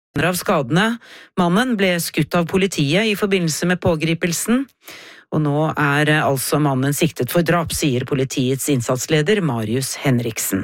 av skadene. Mannen ble skutt av politiet i forbindelse med pågripelsen, og nå altså mannen siktet for drap, sier politiets innsatsleder Marius Henriksen.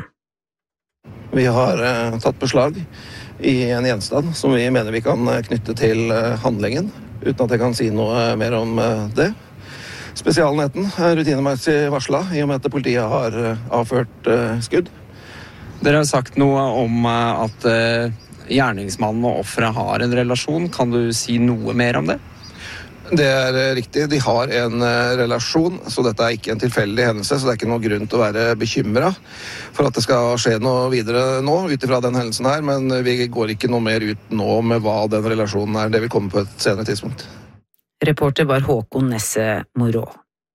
Vi har tatt beslag i en gjenstand som vi mener vi kan knytte til handlingen, uten at jeg kan si noe mer om det. Spesialenheten er rutinemessig varslet, i og med at politiet har avført skudd. Dere har sagt noe om at gjerningsmannen og offeret har en relasjon. Kan du si noe mer om det? Det er riktig, de har en relasjon, så dette er ikke en tilfeldig hendelse, så det er ikke noe grunn til å være bekymret for at det skal skje noe videre nå, utifra den hendelsen her, men vi går ikke noe mer ut nå med hva den relasjonen er. Det vil komme på et senere tidspunkt. Reporter var Håkon Nesse Morå.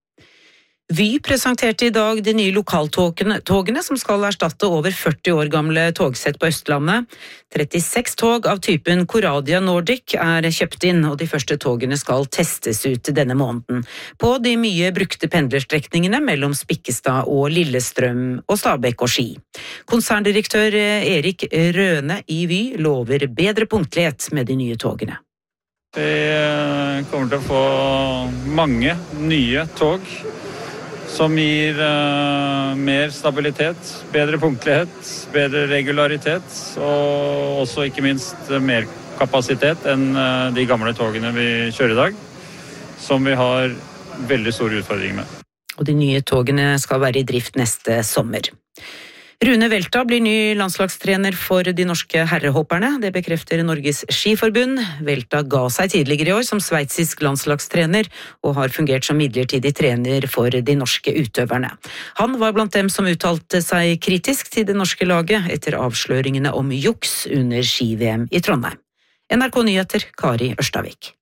Vy presenterte i dag de nye lokaltogene som skal erstatte over 40 år gamle togsett på Østlandet. 36 tog av typen Coradia Nordic er kjøpt inn, og de første togene skal testes ut denne måneden på de mye brukte pendlerstrekningene mellom Spikkestad og Lillestrøm og Stabekk og Ski. Konserndirektør Erik Røne i Vy lover bedre punktlighet med de nye togene. Vi kommer til å få mange nye tog som gir mer stabilitet, bedre punktlighet, bedre regularitet og også ikke minst mer kapasitet enn de gamle togene vi kjører i dag, som vi har veldig store utfordringer med. Og de nye togene skal være i drift neste sommer. Rune Velta blir ny landslagstrener for de norske herrehopperne. Det bekrefter Norges Skiforbund. Velta ga seg tidligere i år som sveitsisk landslagstrener og har fungert som midlertidig trener for de norske utøverne. Han var blant dem som uttalte seg kritisk til det norske laget etter avsløringene om juks under ski-VM i Trondheim. NRK Nyheter, Kari Ørstavik.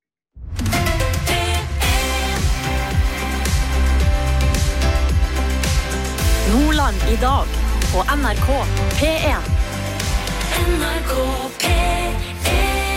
Nordland i dag på NRK P1. NRK P1.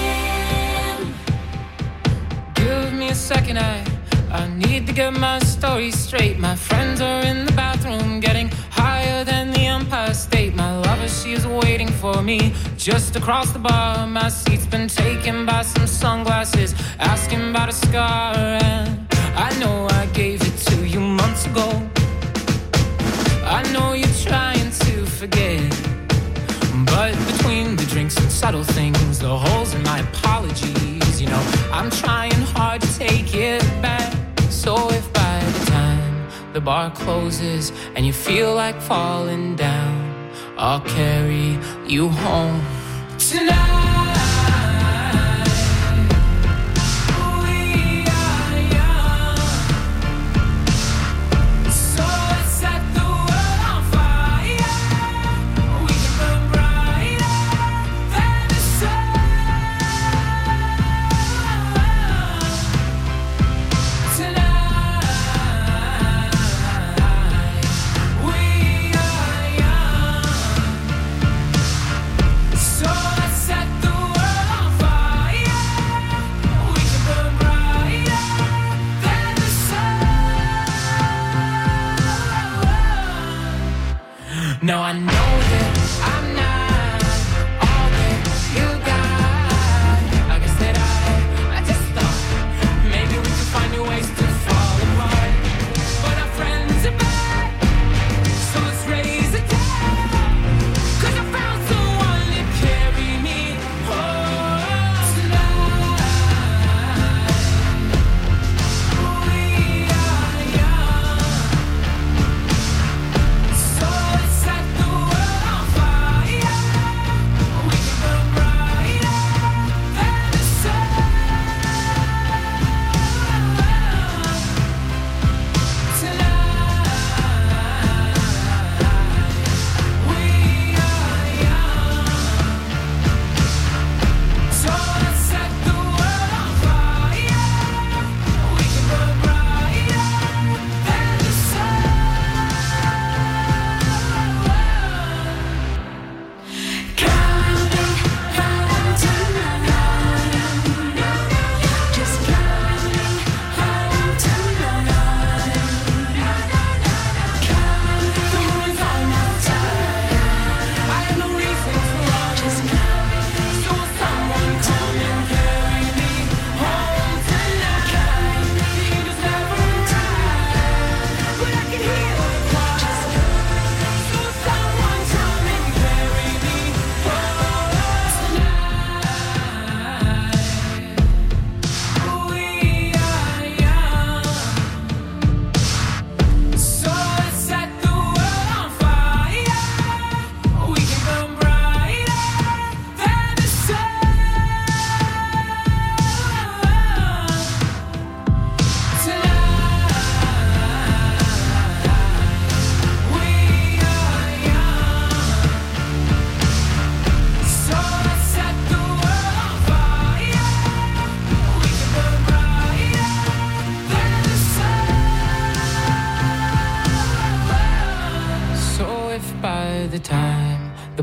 Give me a second, I need to get my story straight. My friends are in the bathroom getting higher than the Empire State. My lover, she is waiting for me just across the bar. My seat's been taken by some sunglasses, asking about a scar. And I know I gave it to you months ago. I know you're trying to forget, but between the drinks and subtle things, the holes in my apologies, you know, I'm trying hard to take it back. So if by the time the bar closes and you feel like falling down, I'll carry you home tonight. No, I know that I'm not all that you got. I guess that I just thought maybe we could find new ways to fall apart. But our friends are back, so let's raise a toast. 'Cause I found someone to carry me home tonight. We are young, so let's set the world.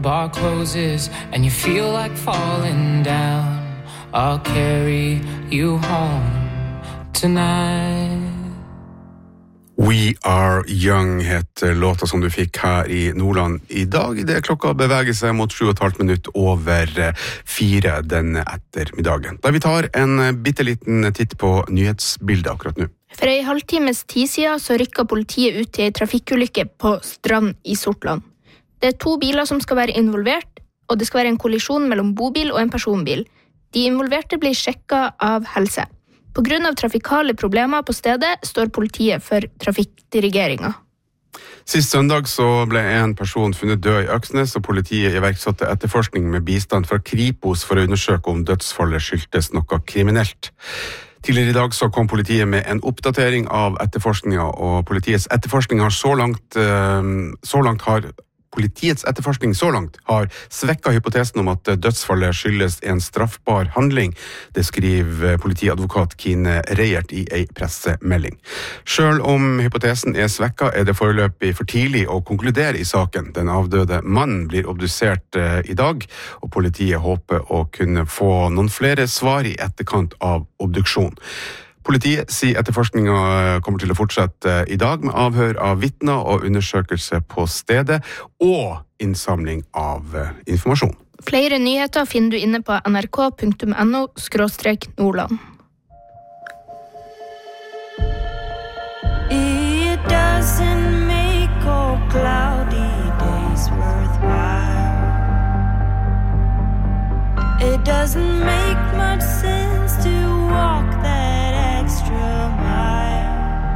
bar closes and you feel like falling down, I'll carry you home tonight. We Are Young heter låta som du fikk her i Nordland i dag. Det klokka beveger seg mot 7,5 minutter over 4 den ettermiddagen. Da vi tar en bitteliten titt på nyhetsbildet akkurat nå. For en halvtimes tid siden så rykket politiet ut til en trafikkulykke på Strand i Sortland. Det 2 biler som skal være involvert, og det skal være en kollisjon mellom bobil og en personbil. De involverte blir sjekket av helse. På grunn av trafikale problemer på stedet står politiet for trafikkdirigeringen. Sist søndag så ble en person funnet død i Øksnes, og politiet iverksatte etterforskning med bistand fra Kripos for å undersøke om dødsfallet skyldtes noe kriminelt. Tidligere i dag så kom politiet med en oppdatering av etterforskningen, og politiets etterforskning har svekket hypotesen om at dødsfallet skyldes en straffbar handling. Det skriver politiadvokat Kine Reiert i en pressemelding. Selv om hypotesen svekket, det foreløpig for tidlig å konkludere i saken. Den avdøde mannen blir obdusert i dag, og politiet håper å kunne få noen flere svar i etterkant av obduksjon. Politiet sier etterforskningen kommer til å fortsette i dag med avhør av vitner og undersøkelse på stedet og innsamling av informasjon. Flere nyheter finner du inne på nrk.no/Nordland. It doesn't make all cloudy days worthwhile. It doesn't make much sense to walk that extra mile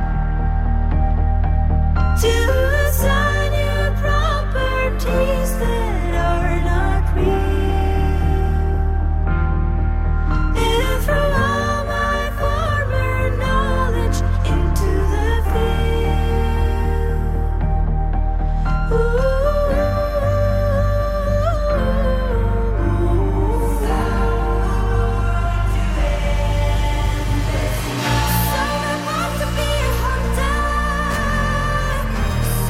to assign you properties that are not real. And throw all my former knowledge into the field. So I want to be a hunter.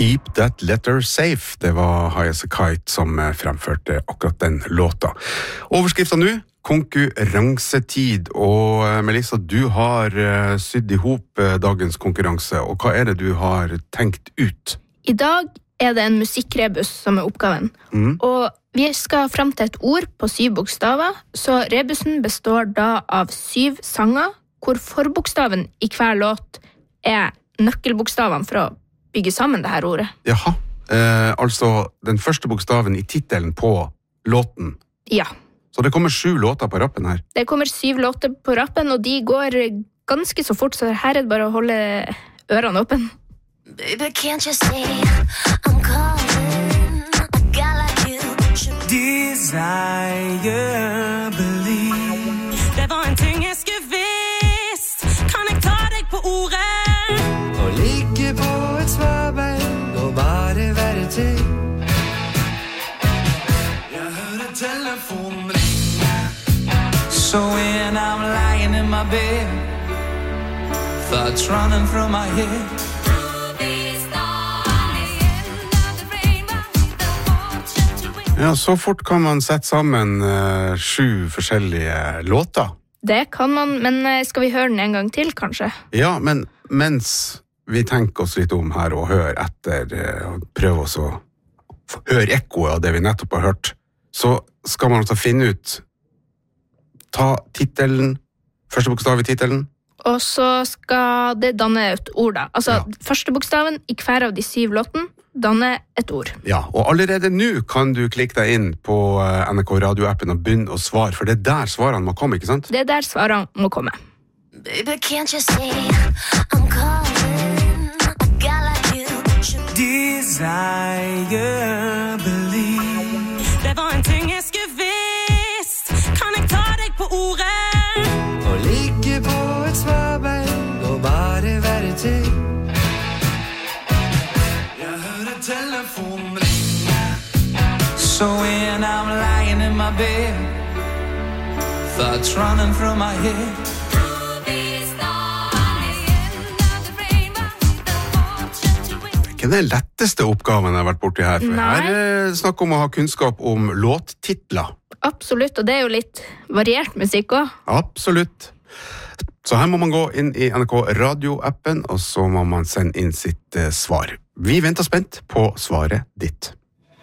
Keep That Letter Safe. Det var High As A Kite som fremførte akkurat den låta. Overskriften nå, konkurransetid. Og Melissa, du har sydd ihop dagens konkurranse. Og hva det du har tenkt ut? I dag det en musikkrebus som oppgaven. Og vi skal frem til et ord på 7 bokstaver, så rebusen består da av 7 sanger, hvor forbokstaven I hver låt nøkkelbokstavene for å bygge sammen det her ordet. Jaha, altså den første bokstaven I titelen på låten. Ja. Så det kommer 7 låter på rappen her? Det kommer 7 låter på rappen, og de går ganske så fort, så her det bare å holde ørene åpne. Baby, can't you see I'm calling a guy like you should desire, believe. Det var en ting jeg skulle visst. Kan jeg ta deg på ordet? Og ligge på et svaberg og bare være til. Jeg hører telefonen ringe. So when I'm lying in my bed, thoughts running through my head. Ja, så fort kan man sette sammen 7 forskjellige låter. Det kan man, men skal vi høre den en gang til, kanskje? Ja, men mens vi tenker oss litt om her og hører etter, og prøver oss å høre ekkoet av det vi nettopp har hørt, så skal man altså finne ut, ta titelen, første bokstav I titelen. Og så skal det danne et ord da. Altså, første bokstaven I hver av de 7 låten danne et ord. Ja, og allerede nå kan du klikke deg inn på NRK Radio-appen og begynne å svare, for det der svarene må komme, ikke sant? Det der svarene må komme. Baby, can't you see I'm calling a guy like you should desire, believe. Det var en ting jeg skulle visst. Kan jeg ta deg på ordet? Og ligge på et svaberg og bare være til. Telefonen ringer. So when I'm lying in my bed, thoughts running through my head. Ikke den letteste oppgaven jeg har vært borti her, for her snakk om å ha kunnskap om låttitler. Absolutt, og det jo litt variert musikk også. Absolutt. Så her må man gå inn I NRK Radio-appen, og så må man sende inn sitt svar. Vi venter spent på svaret ditt.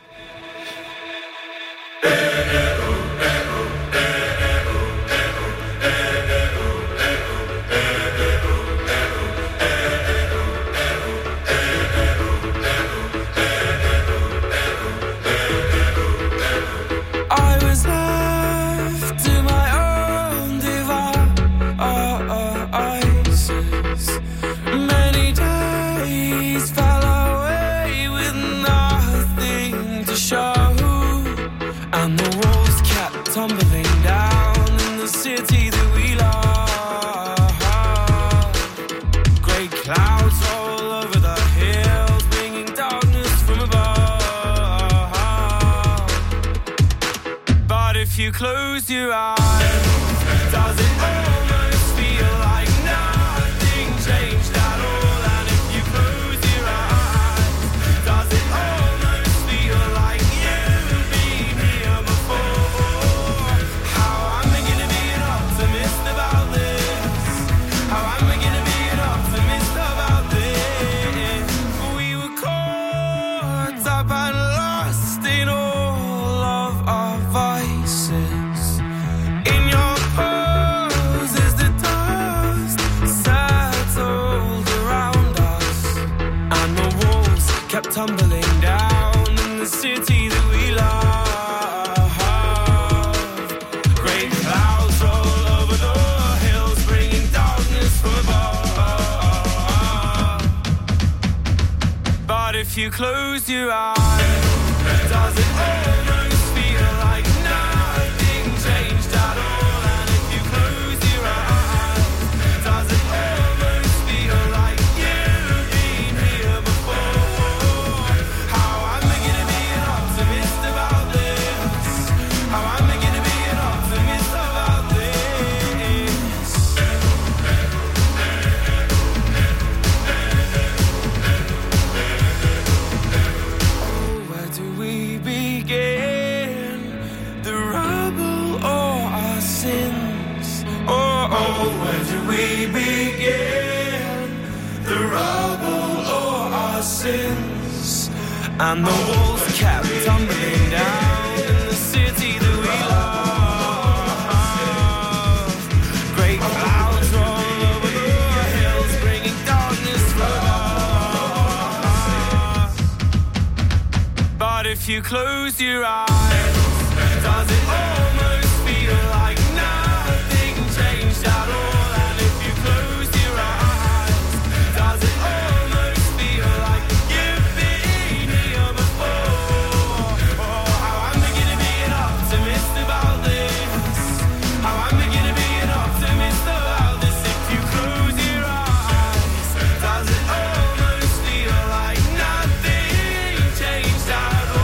You close your eyes. Does it almost feel like nothing changed at all? And if you close your eyes, does it almost feel like you've been here before? How am I gonna be an optimist about this? How am I gonna be an optimist about this? We were caught up and lost in all of our vices. In your pose as the dust settled around us, and the walls kept tumbling down in the city that we love. Great clouds roll over the hills, bringing darkness from above. But if you close your eyes, does it almost feel like nothing changed at all? And if you close your eyes, does it almost feel like you've been here before? How am I gonna be an optimist about this? How am I gonna be an optimist about this? the rubble or our sins, and the walls kept tumbling down in the city that we love. Great clouds roll over the hills, bringing darkness for us. But if you close your eyes, does it almost feel like nothing changed at all? And if you close your eyes, does it almost feel like you've been here before? Oh, how I'm beginning to be an optimist about this. How I'm beginning to be an optimist about this. If you close your eyes, does it almost feel like nothing changed at all?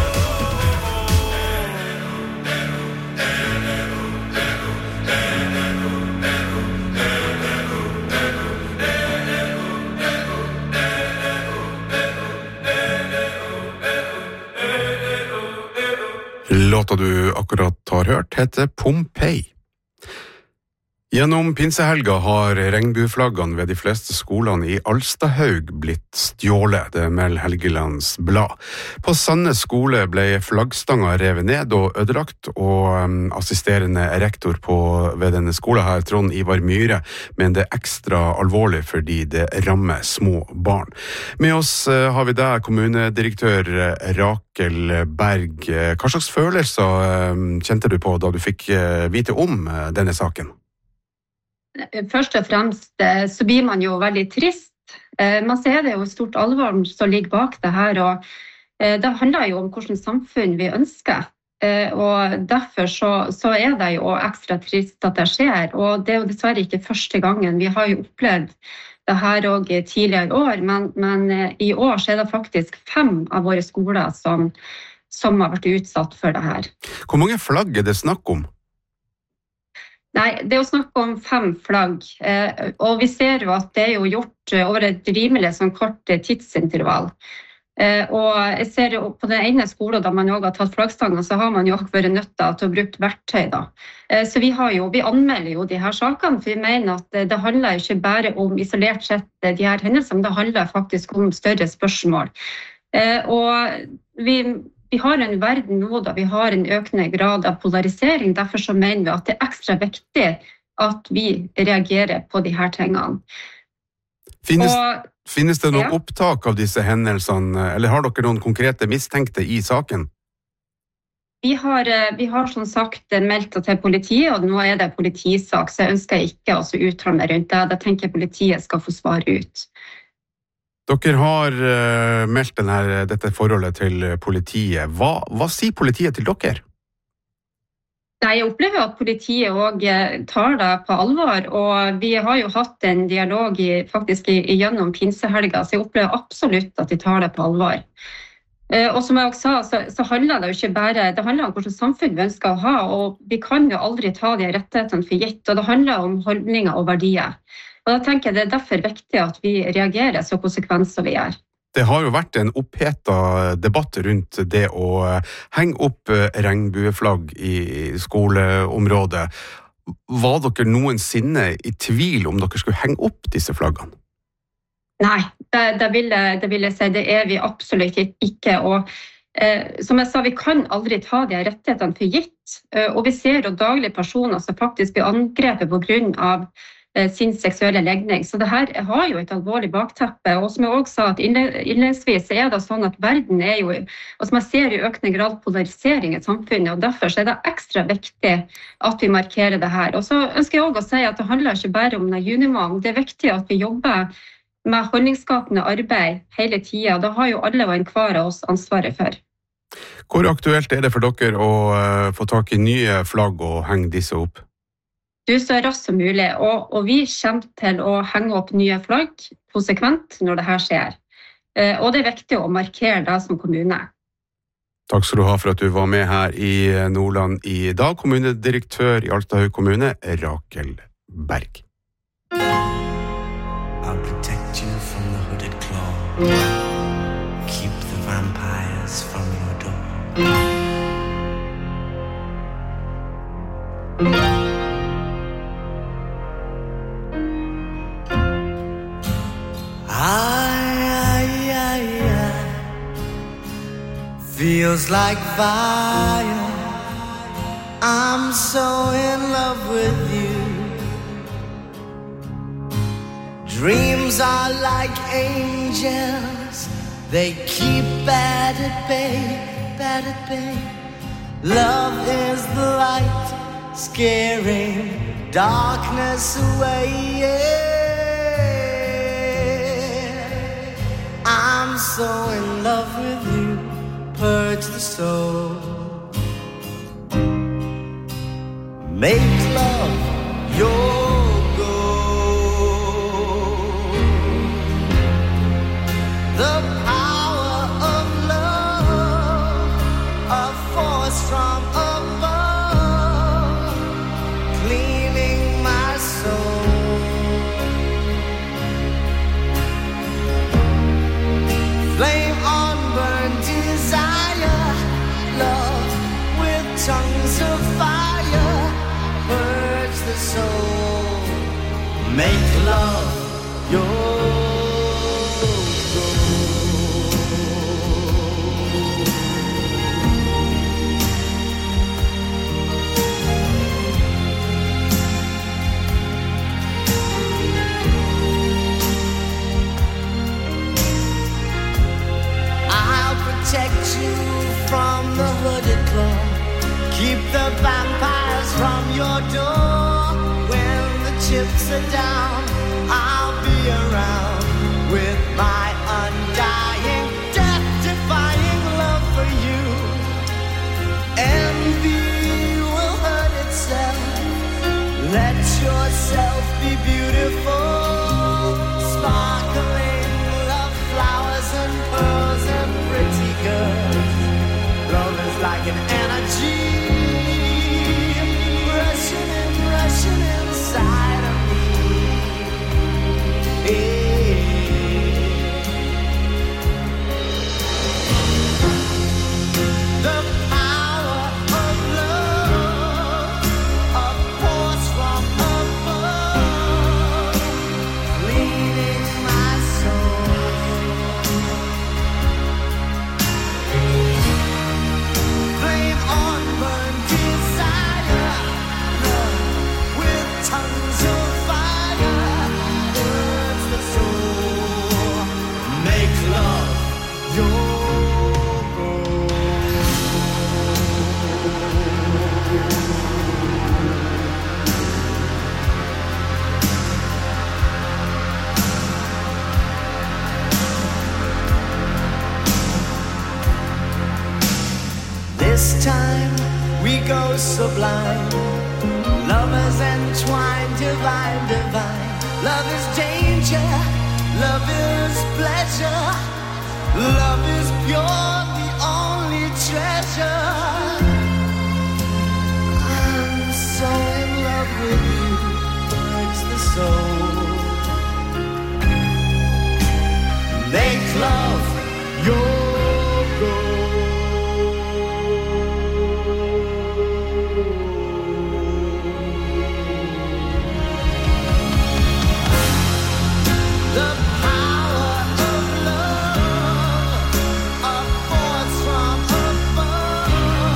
Låta du akkurat har hørt heter Pompeii. Gjennom pinsehelga har regnbueflaggene ved de fleste skolene i Alstahaug blitt stjålet, det melder Helgelands Blad. På Sandnes skole ble flaggstanga revet ned og ødelagt, og assisterende rektor ved denne skolen her, Trond Ivar Myhre, men det er ekstra alvorlig fordi det rammer små barn. Med oss har vi deg, kommunedirektør Rakel Berg. Hva slags følelser kjente du på da du fikk vite om denne saken? Først og fremst så blir man jo veldig trist. Man ser det jo stort alvor som ligger bak det her, og det handler jo om hvilket samfunn vi ønsker. Og derfor så er det jo ekstra trist at det skjer, og det er jo dessverre ikke første gangen. Vi har jo opplevd det her også tidligere år, men i år så er det faktisk 5 av våre skoler som har vært utsatt for det her. Hvor mange flagg er det snakk om? Nei, det er jo snakk om 5 flagg, og vi ser jo at det er jo gjort over et rimelig sånn kort tidsintervall. Og jeg ser jo på den ene skolen da man også har tatt flaggstangen, så har man jo vært nødt til å bruke verktøy da. Så vi anmelder jo de her sakene, for vi mener at det handler ikke bare om isolert sett de her hendelsene, det handler faktisk om større spørsmål. Og vi har en verden nå da vi har en økende grad av polarisering, derfor så mener vi at det er ekstra viktig at vi reagerer på de her tingene. Finnes det noen opptak av disse hendelsene, eller har dere noen konkrete mistenkte i saken? Vi har som sagt meldt det til politiet, og nå er det politisak, så jeg ønsker ikke å uttale meg rundt det. Da tenker jeg politiet skal få svare ut. Dere har meldt dette forholdet til politiet. Hva sier politiet til dere? Nei, jeg opplever at politiet også tar det på alvor, og vi har jo hatt en dialog faktisk gjennom pinsehelga, så jeg opplever absolutt at de tar det på alvor. Og som jeg også sa, så handler det jo ikke bare, det handler om hvilket samfunn vi ønsker å ha, og vi kan jo aldri ta de rettighetene for gitt, og det handler om holdninger og verdier. Og da tenker jeg det er derfor viktig at vi reagerer så konsekvenser vi gjør. Det har jo vært en opphetet debatt rundt det å henge opp regnbueflagg i skoleområdet. Var dere noensinne i tvil om dere skulle henge opp disse flaggene? Nei, det vil jeg si, det er vi absolutt ikke. Og som jeg sa, vi kan aldri ta de rettighetene for gitt. Og vi ser jo daglig personer som faktisk blir angrepet på grunn av sin seksuelle legning. Så det her har jo et alvorlig bakteppe, og som jeg også sa, at innledningsvis er det sånn at verden er jo, og som jeg ser i økende grad polarisering i samfunnet, og derfor er det ekstra viktig at vi markerer det her. Og så ønsker jeg også å si at det handler ikke bare om junimål, det er viktig at vi jobber med holdningsskapende arbeid hele tiden, og da har jo alle og enhver av oss ansvaret for. Hvor aktuelt er det for dere å få tak i nye flagg og henge disse opp? Du, så raskt som mulig, og vi kommer til å henge opp nye flagg konsekvent når det her skjer. Og det er viktig å markere det som kommune. Takk skal du ha for at du var med her i Nordland i dag, kommunedirektør i Alstahaug kommune, Rakel Berg. I'll protect you from the hooded claw. Keep the vampires from your door. Ah feels like fire. I'm so in love with you. Dreams are like angels, they keep bad at bay. Love is the light, scaring darkness away. I'm so in love with you, purge the soul. Make love your goal. The power of love, a force from above, cleaning my soul. Flame on burn desire, love with tongues of fire, purge the soul. Make love your protect you from the hooded claw. Keep the vampires from your door. When the chips are down, I'll be around with my undying, death-defying love for you. Envy will hurt itself. Let yourself be beautiful, sparkling love flowers and pearls and pretty girls. Love is like an energy rushing inside of me. The power of love, a force from above, leading my soul. Flame on burn desire, love with tongues of fire, burns the soul. Make love your This time we go sublime, lovers entwined, divine. Love is danger, love is pleasure, love is pure, the only treasure. I'm so in love with you, hurts the soul. Make love your goal. The power of love, a force from above,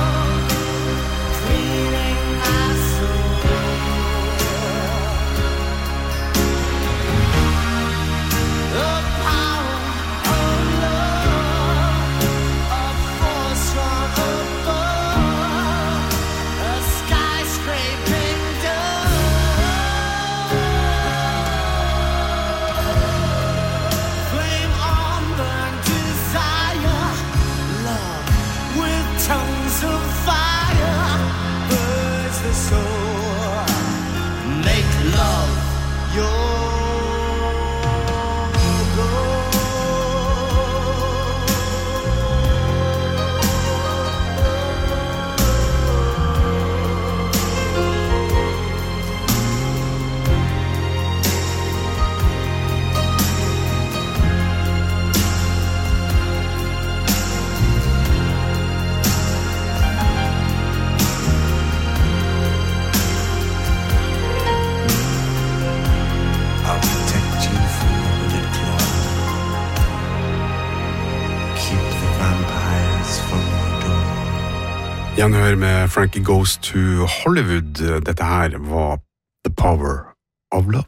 Gjenhør med Frankie Goes to Hollywood. Dette her var The Power of Love.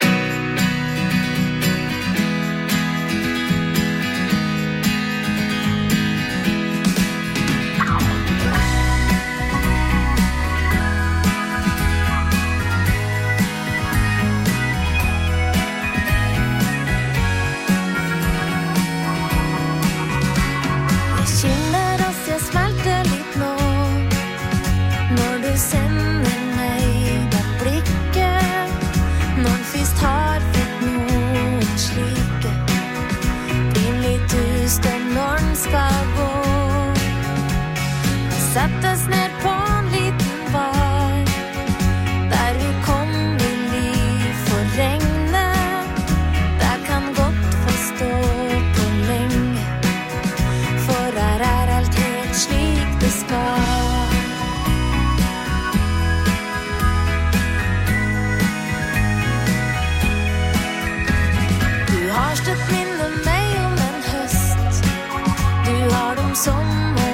Settes ned på en liten bar Der vi kom villig for regnet Der kan godt få stå på lenge For her alt helt slik det skal Du har støtt minne meg om en høst Du har dem som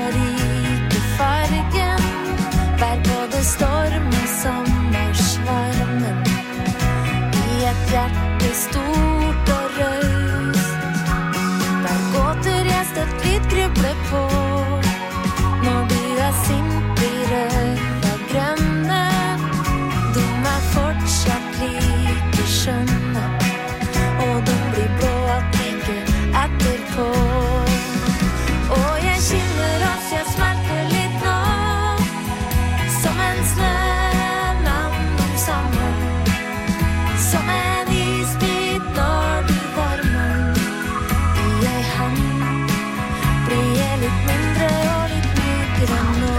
storm og sommersvarmen I et hjerte stort og røst Der gåter jeg støtt litt gruble på Når du simpel rød og grønne De fortsatt like skjønne Og de blir blå at ikke etterpå Og jeg kjenner at jeg smerter litt nå Som en snømann om sommeren Som en isbit når du varmer I ei hand Blir jeg litt mindre og litt mykere nå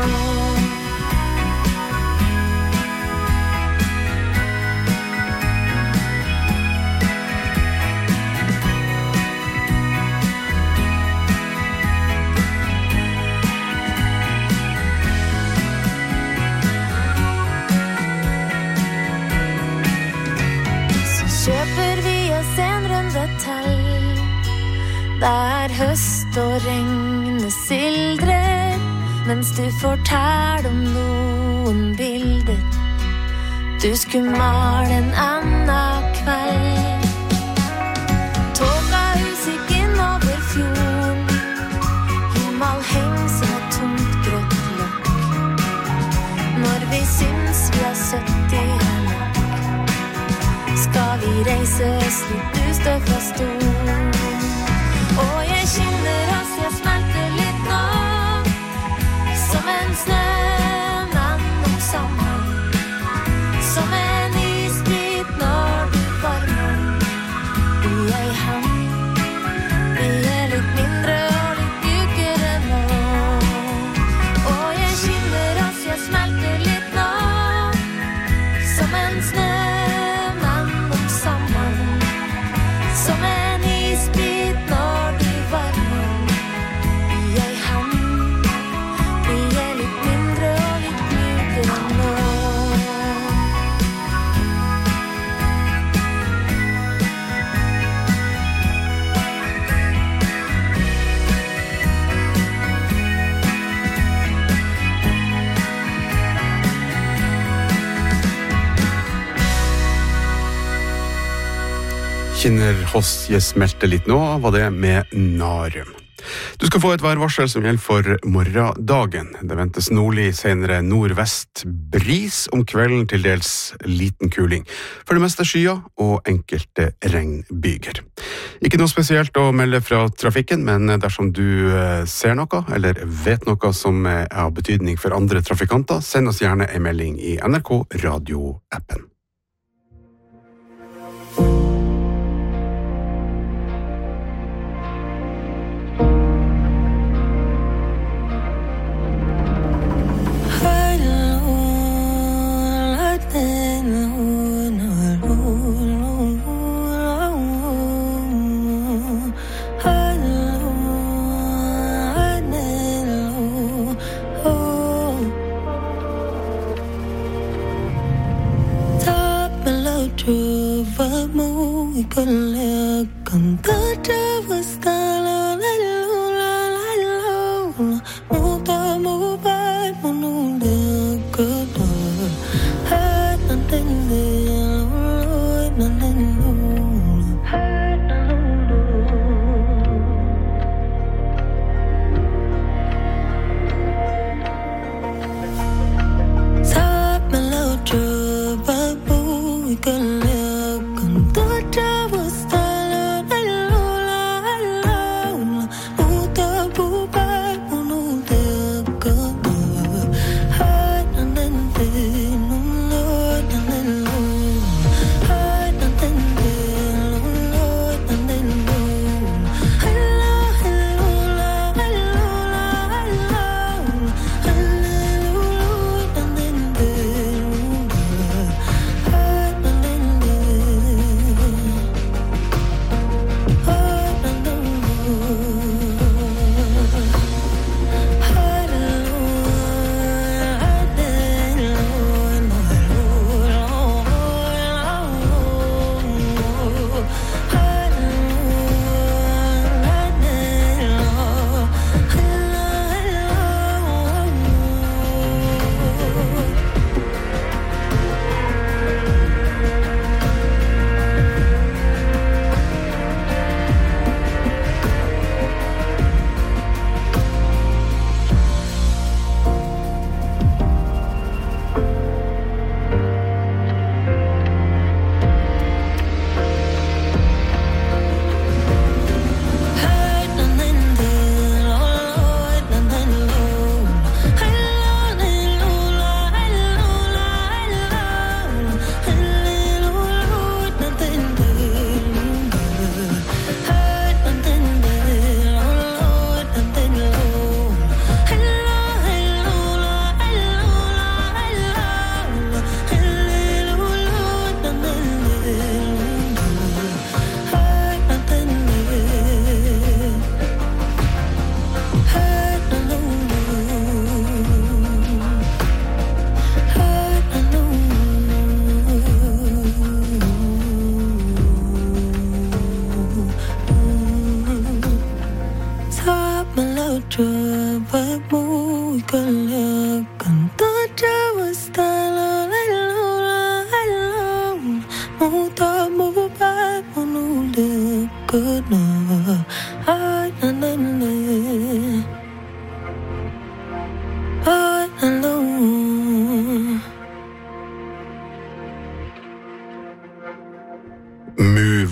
Kjøper vi oss en runde til Der høst og regn sildrer Mens du forteller om noen bilder Du skulle male en annen kveld Tåka husik inn over fjorden Himmel heng som et tomt grått løk Når vi syns vi har 70 Skal vi reise oss litt ut og fra stolen Og jeg kjenner oss, jeg smelter litt nå Som en snømann om sommeren Som en isbit når du varmer I ei hand Blir jeg litt mindre og litt mykere nå Og jeg kjenner oss, jeg smelter litt nå Som en snømann Som en isbit når du varmer I ei hand Blir jeg litt mindre og litt mykere nå Kjenner hos jeg smelter litt nå, var det med Narum. Du skal få et værvarsel som gjelder for morgendagen. Det ventes nordlig, senere nordvest bris, om kvelden til dels liten kuling. For det meste skyer og enkelte regnbyger. Ikke noe spesielt å melde fra trafikken, men dersom du ser noe, eller vet noe som er av betydning for andre trafikanter, send oss gjerne en melding I NRK Radio-appen. Muuta muu päivä mun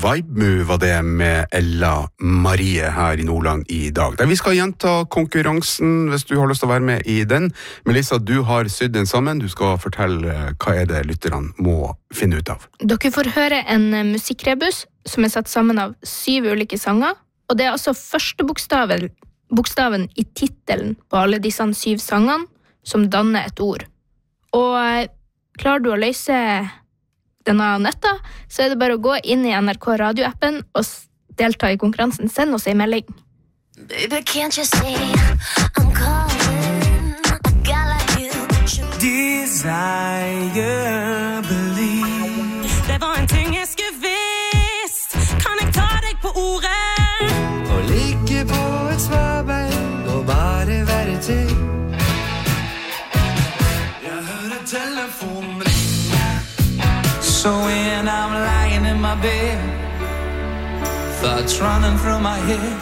Vibe Move var det med Ella Marie her i Nordland i dag. Der vi skal gjenta konkurransen hvis du har lyst til å være med i den. Melissa, du har sydd den sammen. Du skal fortelle hva er det lytterne må finne ut av. Dere får høre en musikkrebus som er satt sammen av 7 ulike sanger, og det er altså første bokstaven i titelen på alle disse 7 sangene som danner et ord. Og klarer du å løse denne netta, så er det bare å gå inn i NRK radioappen og delta i konkurransen. Send oss en melding. Baby, can't you see I'm calling a guy like you? Desire, believe. Det var en ting jeg skulle visst. Kan jeg ta deg på ordet? Å ligge på et svaberg og bare være til. Jeg hører telefonen ringe. So when I'm lying in my bed, thoughts running through my head.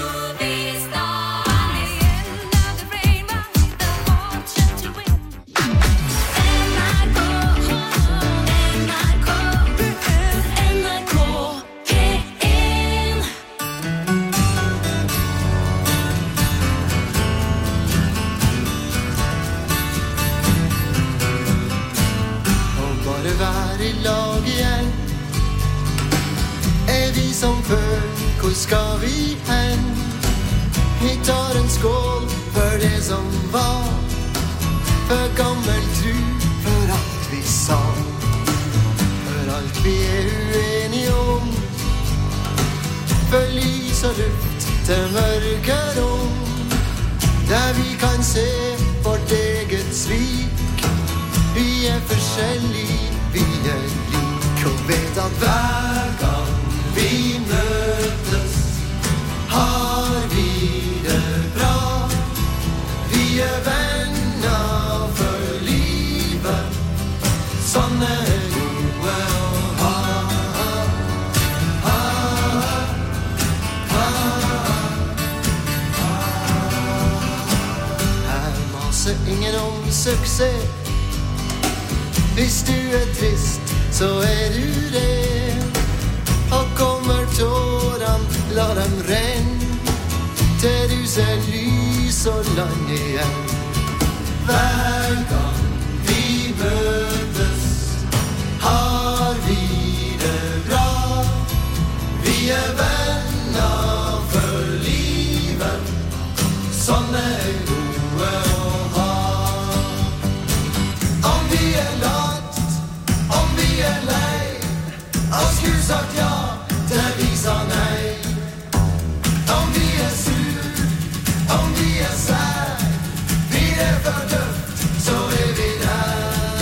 Som før, hvor skal vi hen? Vi tar en skål for det som var, for gammel tro, for alt vi sa, for alt vi uenige om, for lys og luft til mørke rom, der vi kan se vårt eget svik. Vi forskjellige, vi lik, og vet at hver gang vi møtes, har vi det bra. Vi venner for livet, sånn gode å ha. Her maser ingen om suksess. Hvis du trist, så du det. Og kommer tårene, la dem renne, til du ser lys og land igjen. Hver gang vi møtes, har vi det bra. Vi venner for livet, sånn gode å ha. Om vi latt, om vi lei, og skulle sagt ja, til vi sa nei. Om vi sur, om vi sær, blir det for tøft, så vi der.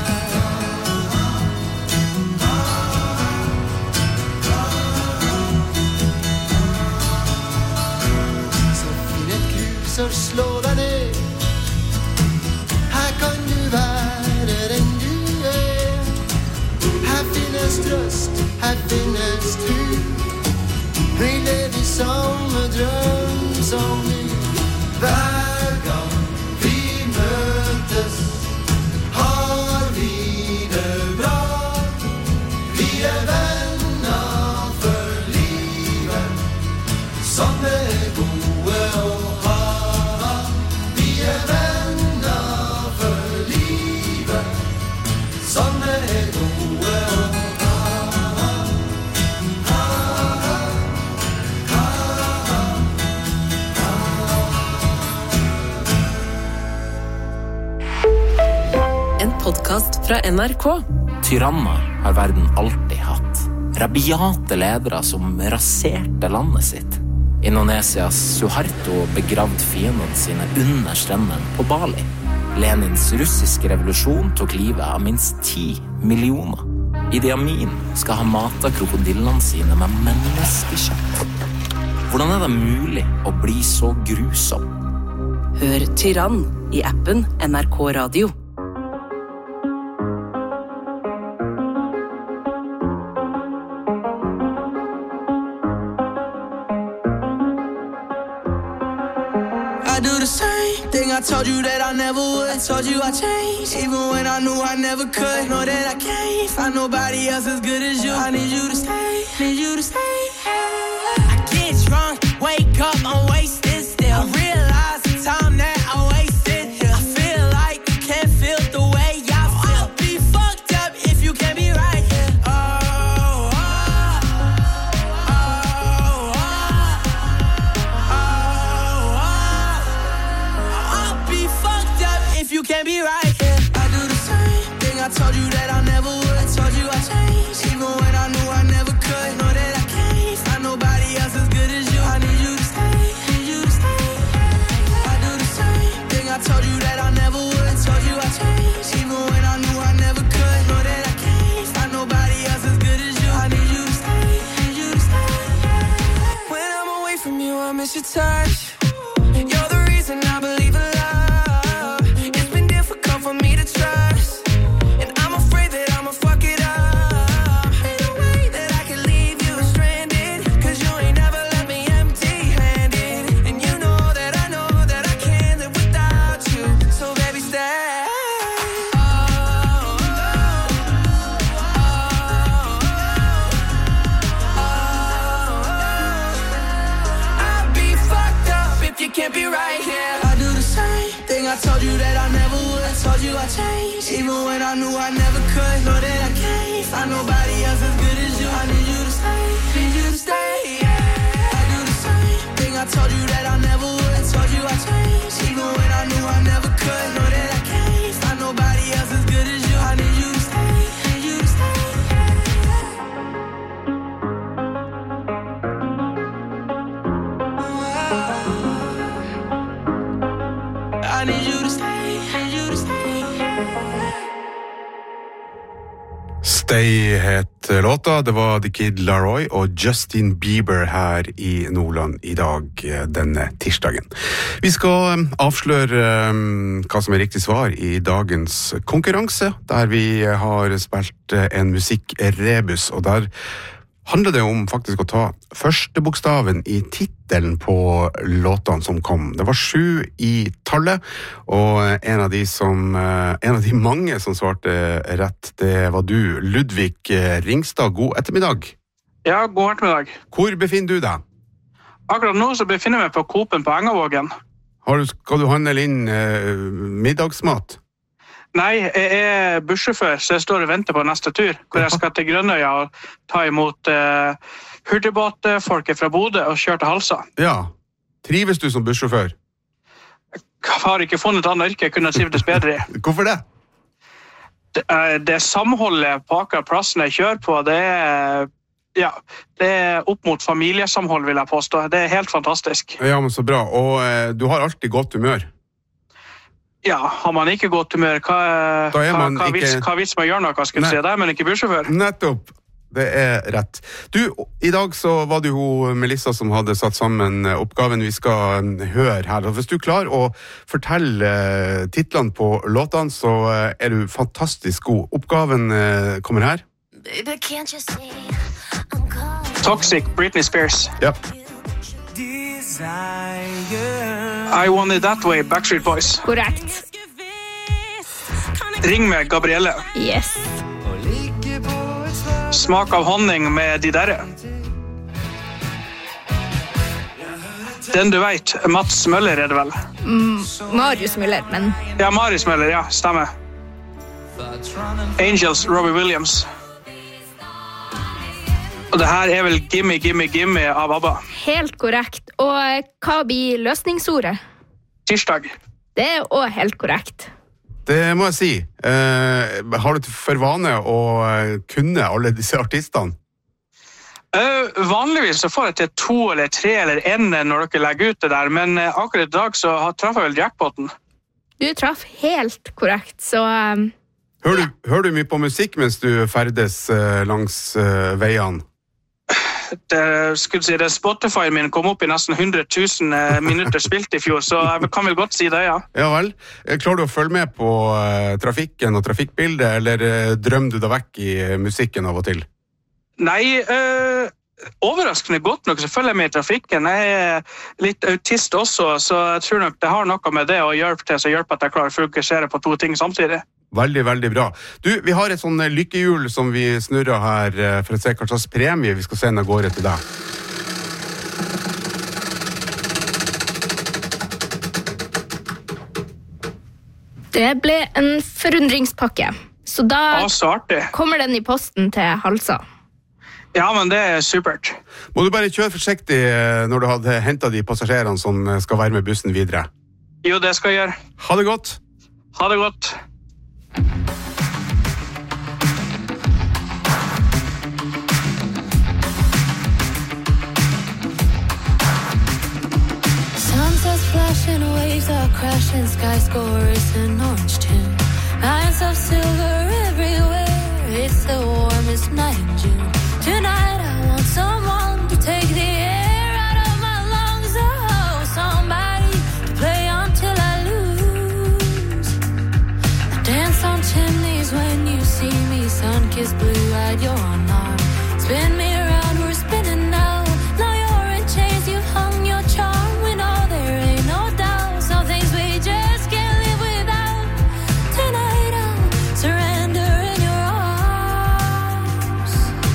Så finn et krus og slå deg ned. Her kan du være den du er. Her finnes trøst, her finnes tro. Vi lever i samme drøm som du. Hver gang vi møtes, har vi det bra. Vi venner for livet, sånn gode å ha. Vi venner for livet, sånn gode å ha. Podcast fra NRK. Tyranner har verden alltid hatt. Rabiate ledere som raserte landet sitt. Indonesias Suharto begravd fiendene sine under strendene på Bali. Lenins russiske revolusjon tok livet av minst 10 millioner. Idi Amin skal ha matet krokodillene sine med menneskekjøtt. Hvordan er det mulig å bli så grusom? Hør Tyrann i appen NRK Radio. told you that I never would. I told you I changed, even when I knew I never could. Know that I can't find nobody else as good as you. I need you to stay, need you to stay. I get drunk, wake up, I'm wasted still. I realize the time that I wasted here. I feel like you can't feel the way I feel. I'll be fucked up if you can't be right here. You can't be right here. I do the same thing. I told you that I never would. I told you I changed, even when I knew I never could. Know that I can't find nobody else as good as you. I need you to stay, need you to stay. I do the same thing. I told you that I never would. I told you I changed, even when I knew I never could. Know that I can't find nobody else as good as you. I need you to stay, need you to stay. When I'm away from you, I miss your touch. You're the reason I believe in love. For me to trust, and I'm afraid that I'ma fuck it up. Ain't no way that I can leave you stranded, cause you ain't never left me empty-handed. And you know that I can't live without you. So baby stay. I'll be fucked up if you can't be right here. I do the same thing. I told you that I never would. I told you I changed, even when I knew I never could. Know that I can't find nobody else as good as you. I need you to stay, need you to stay. I do the same thing. I told you that I never would. I told you I changed, even when I knew I never could. Know that I can't find nobody else as good as you. I need you to stay, need you to stay. I need you to stay, need you to stay. Stay het låta. Det var The Kid Laroi og Justin Bieber her i Nordland i dag, denne tirsdagen. Vi skal avsløre hva som riktig svar i dagens konkurranse, der vi har spilt en musikkrebus, og der handler det om faktisk å ta første bokstaven i titelen på låtene som kom. Det var 7 i tallet, og en av de mange som svarte rett, det var du, Ludvig Ringstad. God ettermiddag. Ja, god ettermiddag. Hvor befinner du deg? Akkurat nå så befinner jeg meg på Coop-en på Engavågen. Skal du handle inn middagsmat? Nei, jeg er bussjåfør, så jeg står og venter på neste tur, hvor jeg skal til Grønnøya og ta imot hurtigbåtfolket fra Bodø og kjøre til Halsa. Ja, trives du som bussjåfør? Jeg har ikke funnet et annet yrke jeg kunne trivdes bedre i. Hvorfor det? Det samholdet på akkurat plassen jeg kjører på, det er opp mot familiesamhold, vil jeg påstå. Det er helt fantastisk. Ja, men så bra. Og du har alltid godt humør. Ja, har man ikke godt humør, hva vits med å gjøre noe, skulle si? Det er man ikke bussjåfør. Nettopp, det er rett. Du, i dag så var det jo Melissa som hadde satt sammen oppgaven vi skal høre her. Og hvis du klarer å fortelle titlene på låtene, så er du fantastisk god. Oppgaven kommer her. Toxic, Britney Spears. Ja. I Want It That Way, Backstreet Boys. Korrekt. Ring med Gabrielle. Yes. Smak av honning med de derre. Den du vet, Mats Møller er det vel? Marius Møller, men... Ja, Marius Møller, ja, stemmer. Angels, Robbie Williams. Og det her er vel Gimme, Gimme, Gimme av ABBA. Helt korrekt. Og hva blir løsningsordet? Tirsdag. Det er også helt korrekt. Det må jeg si. Har du for vane å kunne alle disse artistene? Vanligvis så får jeg til 2 eller 3 eller 1 når dere legger ut det der, men akkurat i dag så traff jeg vel jackpoten. Du traff helt korrekt, så... Hører du mye på musikk mens du ferdes langs veiene? Det Spotify min kom opp i nesten 100 000 minutter spilt i fjor, så jeg kan vel godt si det, ja. Ja vel. Klarer du å følge med på trafikken og trafikkbildet, eller drømmer du deg vekk i musikken av og til? Nei, overraskende godt nok så følger jeg med i trafikken. Jeg litt autist også, så jeg tror nok det har noe med det å hjelpe til, så hjelper at jeg klarer å fokusere på 2 ting samtidig. Veldig, veldig bra. Du, vi har et sånn lykkehjul som vi snurrer her for å se hva slags premie vi skal sende av gårde til deg. Det ble en forundringspakke, så da kommer den i posten til Halsa. Ja, men det supert. Må du bare kjøre forsiktig når du hadde hentet de passasjerene som skal være med bussen videre? Jo, det skal jeg gjøre. Ha det godt. Ha det godt. Sunsets flashing, waves are crashing, sky scores an orange tune. Lines of silver everywhere, it's the warmest night in June. Tonight I want someone to take the air out of my lungs. Oh, somebody to play until I lose. I dance on chimneys when you see me, sun-kissed blue-eyed, you're on arm. Spin me around, we're spinning now. Now you're in chains, you've hung your charm. We know there ain't no doubt, some things we just can't live without. Tonight I'll surrender in your arms.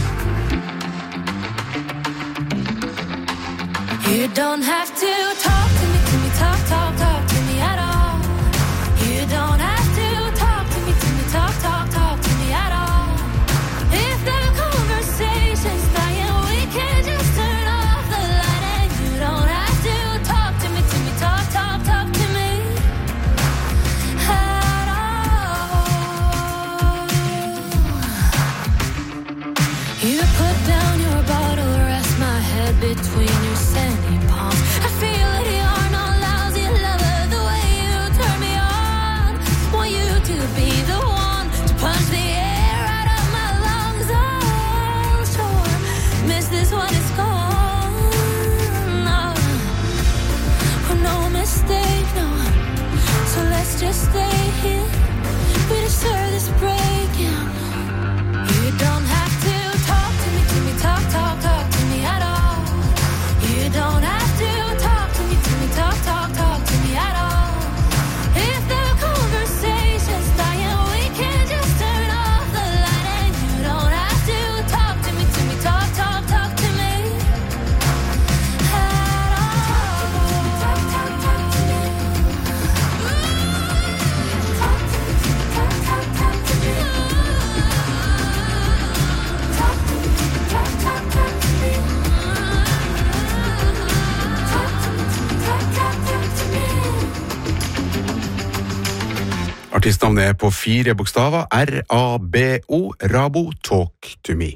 You don't have to talk to me, talk to me at all. You don't have to talk to me, talk to me at all. If the conversation's dying, we can just turn off the light. And you don't have to talk to me, talk to me at all. You put down your bottle, rest my head between your sandy palms. I feel that you're no lousy lover, the way you turn me on. Want you to be the one to punch the air out of my lungs. Oh, sure, miss this when it's gone. No, no mistake, no. So let's just stay here. We deserve this break, yeah. You don't have to talk to me, talk to me at all. You don't have to talk to me, talk to me at all. If the conversation's dying, we can just turn off the light. And you don't have to talk to me, talk to me at all. Talk to me. Artistnavnet er på 4 bokstaver, R-A-B-O, Rabo, Talk to Me.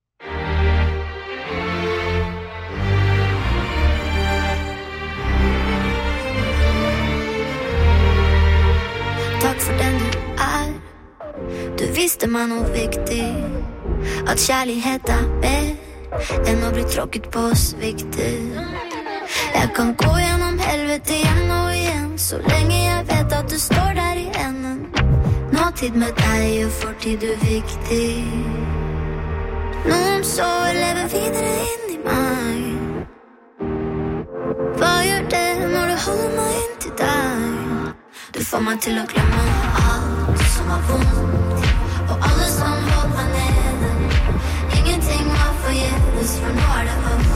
Takk for den du er. Du visste meg noe viktig, at kjærlighet er mer enn å bli tråkket på svikter. Jeg kan gå gjennom helvete igjen og igjen, så lenge jeg vet at du står der i enden. Nåtid med deg og fortid uviktig. Noen sår lever videre inn i meg. Hva gjør det når du holder meg inntil deg? Du får meg til å glemme alt som var vondt, og alle som holdt meg nede. Ingenting var forgjeves, for nå er det opp.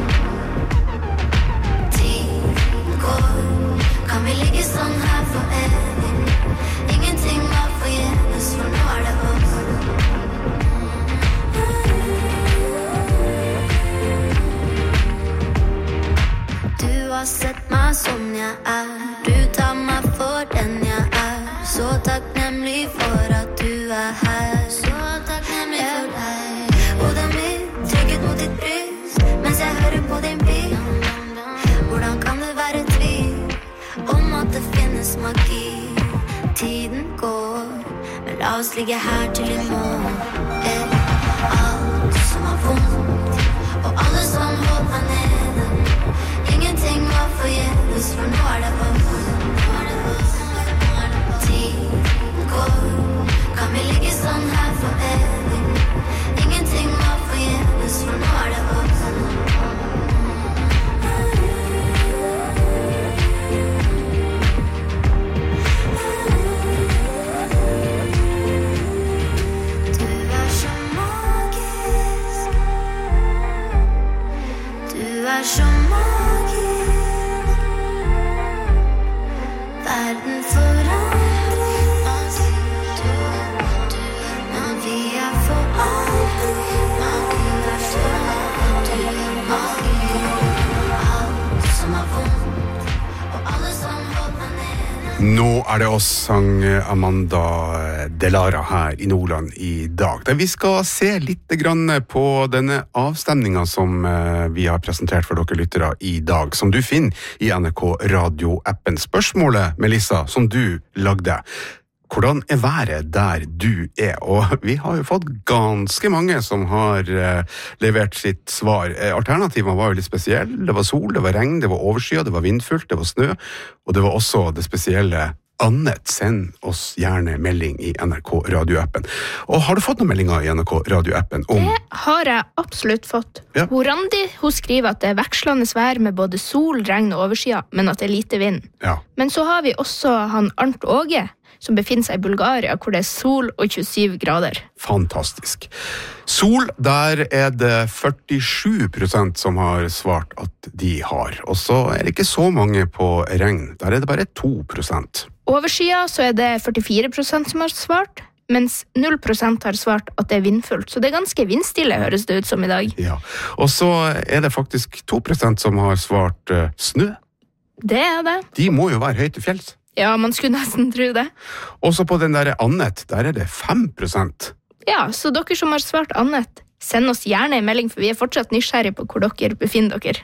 Kan vi ligge sånn her for evig? Ingenting var forgjeves, for nå er det oss. Du har sett meg som jeg er. Du tar meg for den jeg er. Så takknemlig for at du er her. Så takknemlig for deg. Hodet mitt trykket mot ditt bryst mens jeg hører på din bil. Hvordan kan det være tvil om at det finnes magi? Tiden går, men la oss ligge her til i morgen. Alt som var vondt, og alle som holdt meg nede. Ingenting var forgjeves, for nå er det oss. Tiden går, kan vi ligge sånn her for evig? Ingenting var forgjeves, for nå er det oss. Nå det oss, sang Amanda Delara her I Nordland I dag. Der vi skal se litt grann på denne avstemningen som vi har presentert for dere lyttere I dag, som du finner I NRK Radio-appen. Spørsmålet, Melissa, som du lagde. Hvordan været der du Og vi har jo fått ganske mange som har levert sitt svar. Alternativene var jo litt spesielle. Det var sol, det var regn, det var overskyet, det var vindfullt, det var snø, og det var også det spesielle annet. Send oss gjerne melding I NRK Radio-appen. Og har du fått noen meldinger I NRK Radio-appen om... Det har jeg absolutt fått. Ja. Randi, hun skriver at det vekslende vær med både sol, regn og overskyet, men at det lite vind. Ja. Men så har vi også han Arnt Åge, som befinner seg I Bulgaria, hvor det sol og 27 grader. Fantastisk. Sol, der det 47% som har svart at de har. Og så det ikke så mange på regn. Der det bare 2%. Overskyet så det 44% som har svart, mens 0% har svart at det vindfullt. Så det ganske vindstille, høres det ut som I dag. Ja, og så det faktisk 2% som har svart snø. Det det. De må jo være høyt til fjells. Ja, man skulle nesten tro det. Også på den der annet, der det 5%. Ja, så dere som har svart annet, send oss gjerne en melding, for vi fortsatt nysgjerrige på hvor dere befinner dere.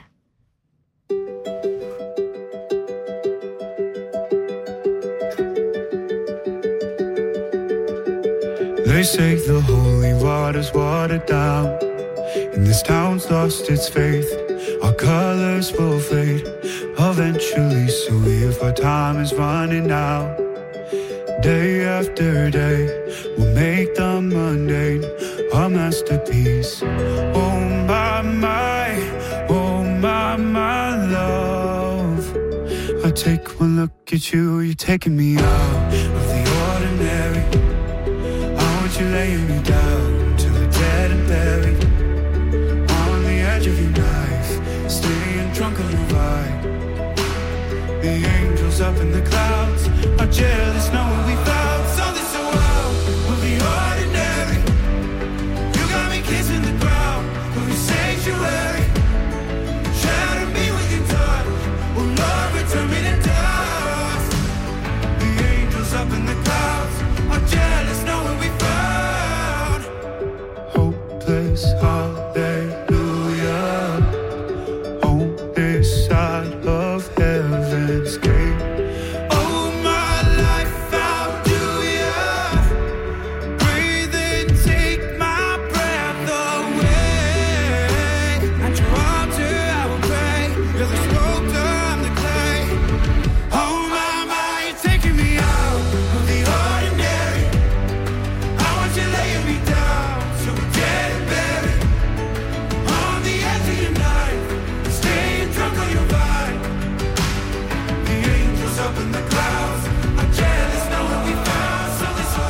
They say the holy water's watered down, and this town's lost its faith. Our colors will fade eventually, so if our time is running out, day after day, we'll make the mundane a masterpiece. Oh my, love. I take one look at you, you're taking me out of the ordinary. I want you laying me down till we're dead and buried on the edge of your knife, staying drunk on your vibe. The angels up in the clouds are jealous knowing we found something so wild of the ordinary. You got me kissing the ground of your sanctuary. Shatter me with your touch, oh Lord, return me to dust. The angels up in the clouds are jealous knowing we found hopeless hallelujah on this side of heaven's gate. Oh, my life, how do ya breathe and take my breath away? At your altar I will pray, you're the sculptor, I'm the clay. Oh my, you're taking me out of the ordinary. I want you laying me down so we're dead and buried on the edge of your knife, staying drunk on your vine. The angels up in the clouds are jealous knowing we found something so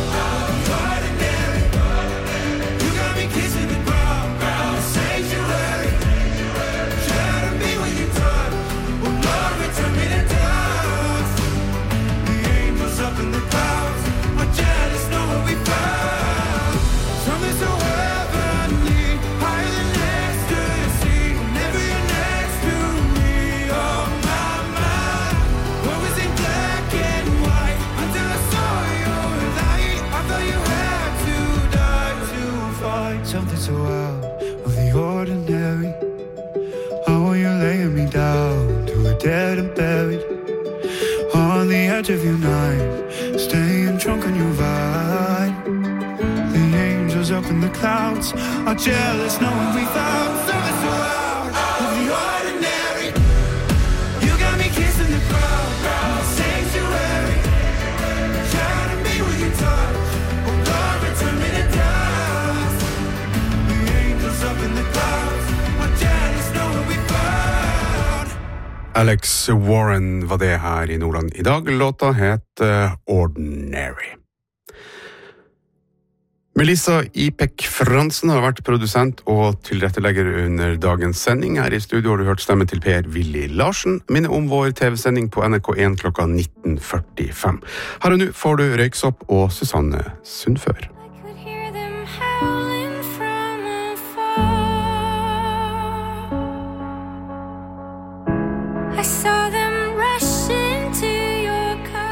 ordinary. You got me kissing the ground, sanctuary. Shatter me when you touch, oh Lord, return me to dust. The angels up in the clouds are jealous knowing we found something so heavenly, higher than ecstasy. Whenever you're next to me, oh my, what was in black and white until I saw your light. I thought you had to die to find something so out of the ordinary. Oh, you're laying me down to a dead and buried on the edge of your knife, staying drunk on your vine. The angels up in the clouds are jealous knowing we found something so out of the ordinary. You got me kissing the ground, sanctuary. Shatter me with your touch, oh Lord, return me to dust. The angels up in the clouds are jealous knowing we found. Alex Warren var det her I Nordland I dag. Låta het Ordinary. Melissa Ipek Fransen har vært produsent og tilrettelegger under dagens sending. Her I studio har du hørt stemmen til Per-Willy Larsen. Minne om vår TV-sending på NRK1 klokka 19.45. Her og nå får du Røyksopp og Susanne Sundfør. I saw them rush into your car.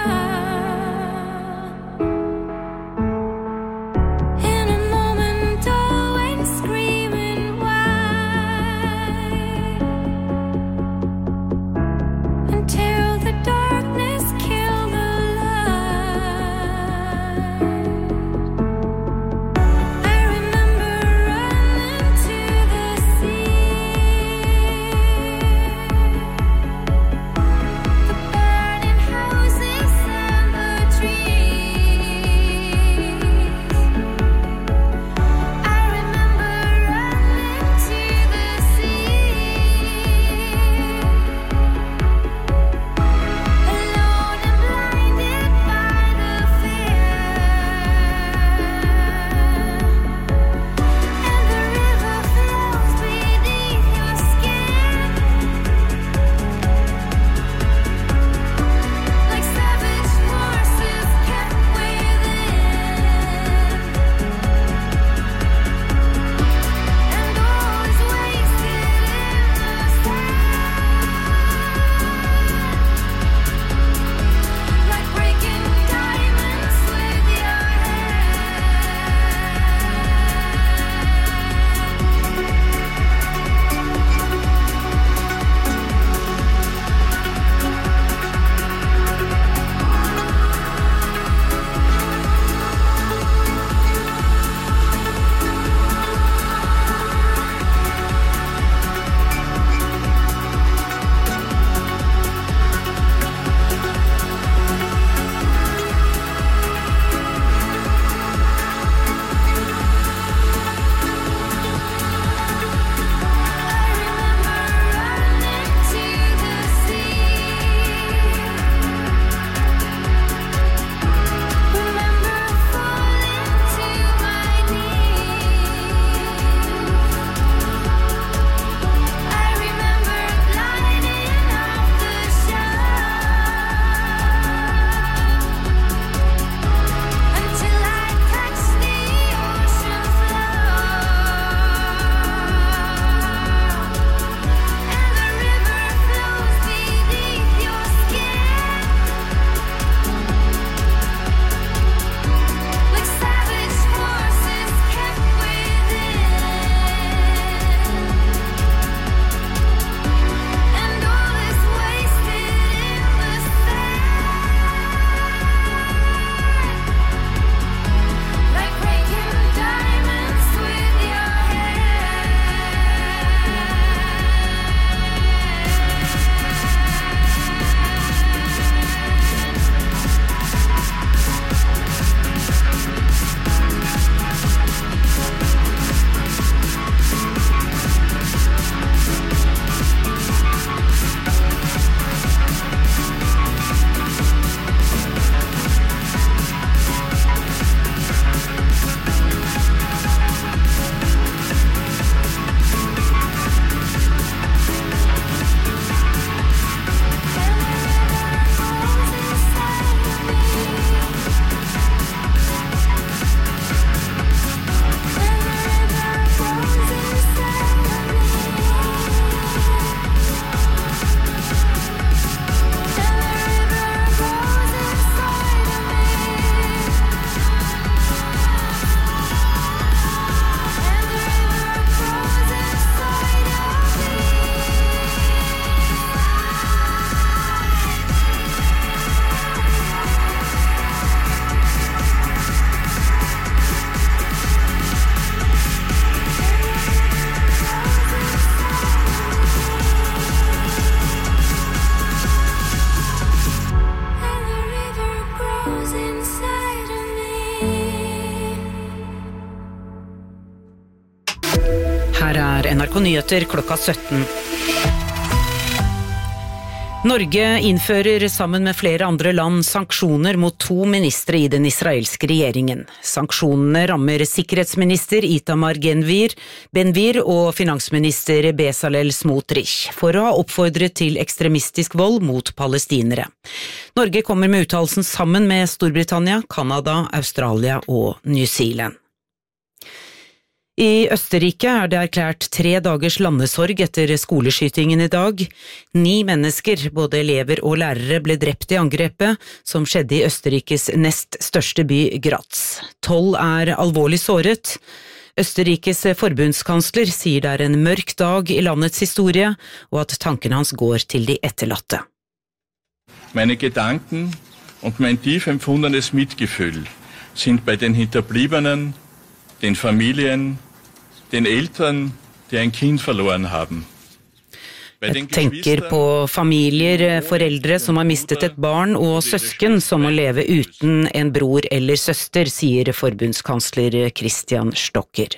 var NRK Nyheter klokka 17. Norge innfører sammen med flere andre land sanksjoner mot 2 ministre i den israelske regjeringen. Sanksjonene rammer sikkerhetsminister Itamar Ben-Gvir og finansminister Bezalel Smotrich for å ha oppfordret til ekstremistisk vold mot palestinere. Norge kommer med uttalelsen sammen med Storbritannia, Kanada, Australia og New Zealand. I Østerrike er det erklært 3 dagers landesorg etter skoleskytingen i dag. 9 mennesker, både elever og lærere, ble drept i angrepet, som skjedde i Østerrikes nest største by Graz. 12 er alvorlig såret. Østerrikes forbundskansler sier det er en mørk dag i landets historie, og at tanken hans går til de etterlatte. Meine Gedanken und mein tief empfundenes Mitgefühl sind bei den Hinterbliebenen, den Familien, den Eltern, die ein Kind verloren haben. Jeg tenker på familier, foreldre som har mistet et barn og søsken som må leve uten en bror eller søster, sier forbundskansler Christian Stocker.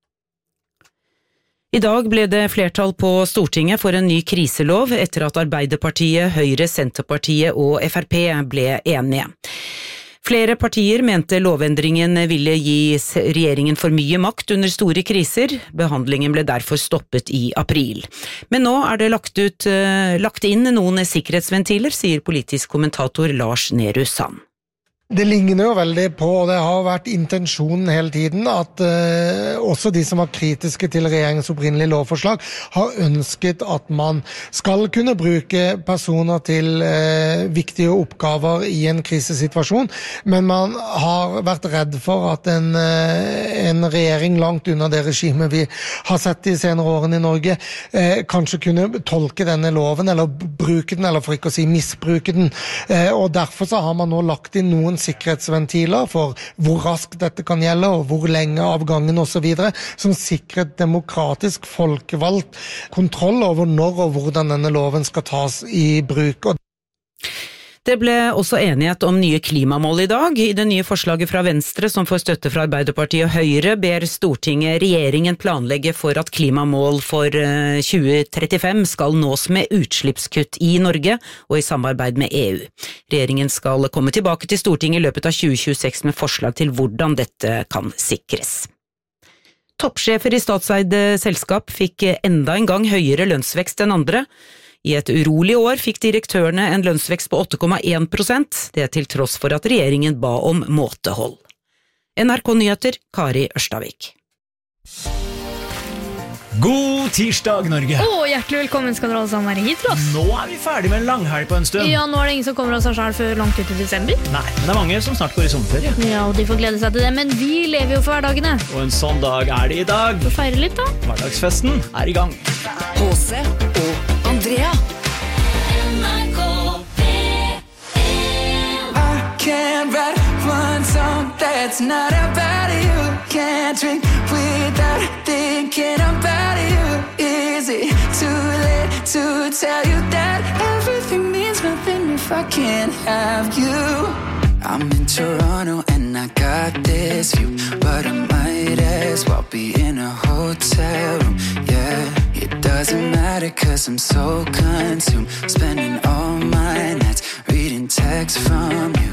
I dag ble det flertall på Stortinget for en ny kriselov etter at Arbeiderpartiet, Høyre, Senterpartiet og FrP ble enige. Flere partier mente lovendringen ville gi regjeringen for mye makt under store kriser. Behandlingen ble derfor stoppet i april. Men nå er det lagt inn noen sikkerhetsventiler, sier politisk kommentator Lars Nehru Sand. Det ligner jo veldig på, og det har vært intensjonen hele tiden, at også de som var kritiske til regjeringens opprinnelige lovforslag har ønsket at man skal kunne bruke personer til viktige oppgaver i en krisesituasjon, men man har vært redd for at en regjering langt unna det regimet vi har sett de senere årene i Norge, kanskje kunne tolke denne loven, eller bruke den, eller for ikke å si misbruke den. Og derfor så har man nå lagt inn noen sikkerhetsventiler for hvor raskt dette kan gjelde, og hvor lenge avgangen og så videre, som sikrer demokratisk folkevalgt kontroll over når og hvordan denne loven skal tas i bruk. Det ble også enighet om nye klimamål i dag. I det nye forslaget fra Venstre, som får støtte fra Arbeiderpartiet og Høyre, ber Stortinget regjeringen planlegge for at klimamål for 2035 skal nås med utslippskutt i Norge og i samarbeid med EU. Regjeringen skal komme tilbake til Stortinget i løpet av 2026 med forslag til hvordan dette kan sikres. Toppsjefer i statseide selskap fikk enda en gang høyere lønnsvekst enn andre. I et urolig år fikk direktørene en lønnsvekst på 8,1%, det til tross for at regjeringen ba om måtehold. NRK Nyheter, Kari Ørstavik. God tirsdag, Norge! Hjertelig velkommen skal dere alle sammen være hit til oss. Nå er vi ferdig med en langhelg på en stund. Ja, nå er det ingen som kommer av seg selv før langt ut i desember. Nei, men det er mange som snart går i sommerferie. Ja, og de får glede seg til det, men vi lever jo for hverdagene. Og en sånn dag er det i dag. Så feire litt da. Hverdagsfesten er i gang. Åse og Andrea. NRK P1. I can't write one song that's not about you. Can't drink without thinking about you. Is it too late to tell you that everything means nothing if I can't have you? I'm in Toronto and I got this view, but I might as well be in a hotel room, yeah. It doesn't matter cause I'm so consumed, spending all my nights reading texts from you.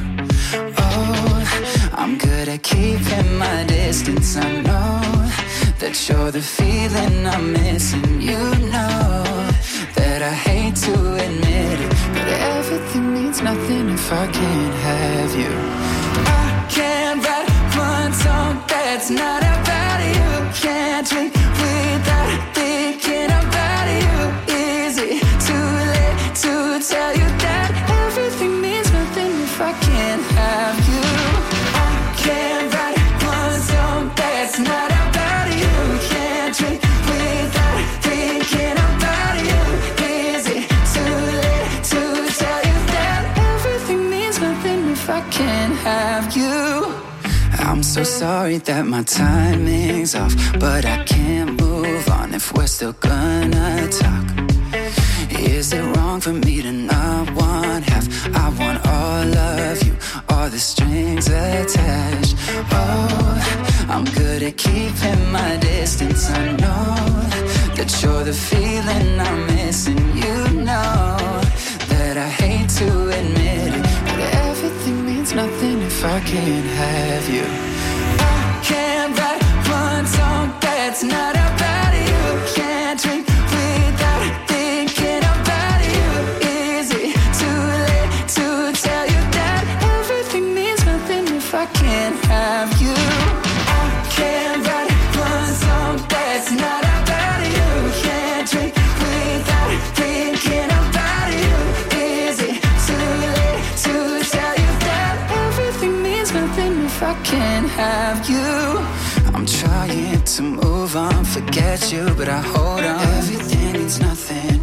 Oh, I'm good at keeping my distance, I know that you're the feeling I'm missing. You know that I hate to admit it, but everything means nothing if I can't have you. I can't write one song that's not about you. Can't drink without thinking about you. Is it too late to tell you that everything means nothing if I can't have you? I can't write one song that's not about you. Can't drink without thinking about you. Is it too late to tell you that everything means nothing if I can't have you? I'm so sorry that my timing's off, but I can't move on if we're still gonna talk. Is it wrong for me to not want half? I want all of you, all the strings attached. Oh, I'm good at keeping my distance. I know that you're the feeling I'm missing. You know that I hate to admit it, but everything means nothing if I can't have you. I can't write one song that's not about you. Can't drink without thinking about you. Is it too late to tell you that everything means nothing if I can't have you? I can't write one song that's not about you. Can't drink without thinking about you. Is it too late to tell you that everything means nothing if I can't have you? I'm trying to move on, forget you, but I hold on. Everything means nothing,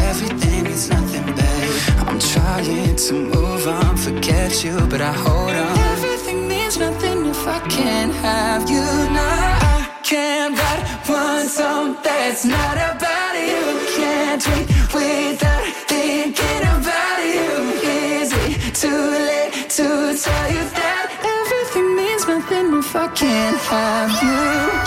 babe. I'm trying to move on, forget you, but I hold on. Everything means nothing if I can't have you. No, I can't write one song that's not about you. Can't drink without thinking about you. Is it too late to tell you that everything means nothing if I can't have you?